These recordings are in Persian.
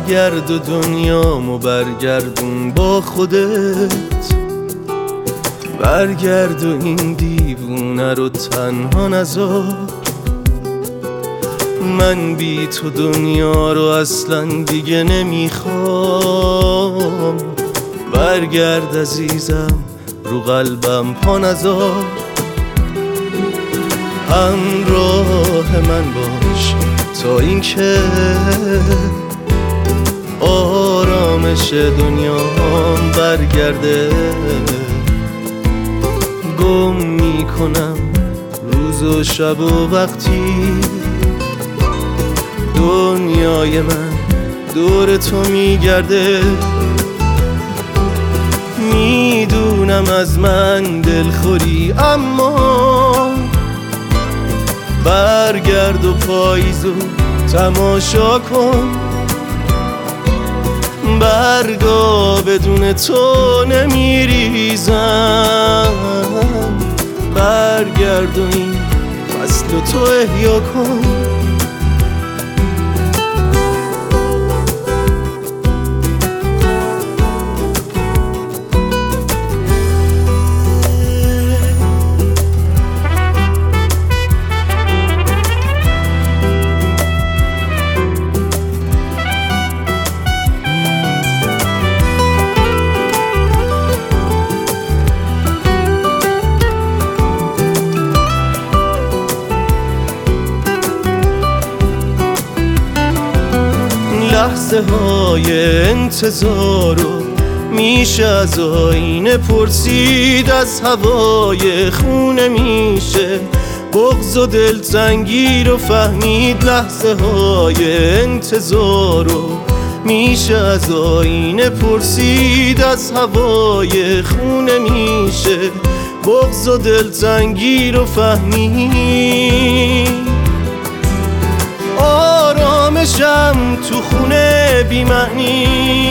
برگرد و دنیامو برگردون با خودت، برگرد و این دیوونه رو تنها نذار. من بی تو دنیا رو اصلا دیگه نمیخوام. برگرد عزیزم، رو قلبم پا نذار. همراه من باش تا اینکه آرامش دنیام برگرده. گم میکنم روز و شب و وقتی دنیای من دور تو میگرده. میدونم از من دلخوری، اما برگرد و پاییزو تماشا کن. برگا بدون تو نمیریزم. برگرد و این فصل تو احیا کن. لحظه های انتظارو میشه از آینه پرسید، از هوای خونه میشه بغض و دلتنگی رو فهمید. لحظه های انتظارو میشه از آینه پرسید، از هوای خونه میشه بغض و دلتنگی رو فهمید. آرامشم تو خونه بی معنی،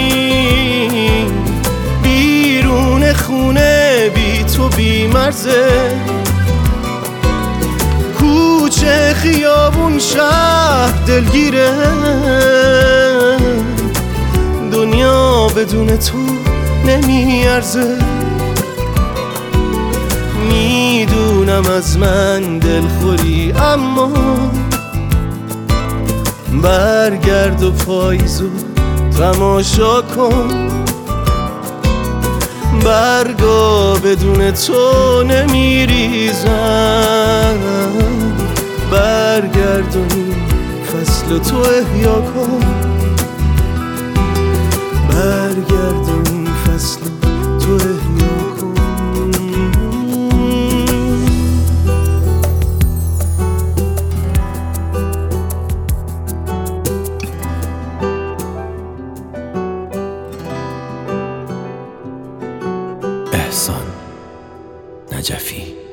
بیرون خونه بی تو بی مرزه. کوچه خیابون شهر دلگیره، دنیا بدون تو نمیارزه. میدونم از من دلخوری، اما برگرد و پاییزو تماشا کن. برگا بدون تو نمیریزم. برگرد و این فصل تو احیا کن. برگرد و این فصل تو احیا کن. احسان نجفی.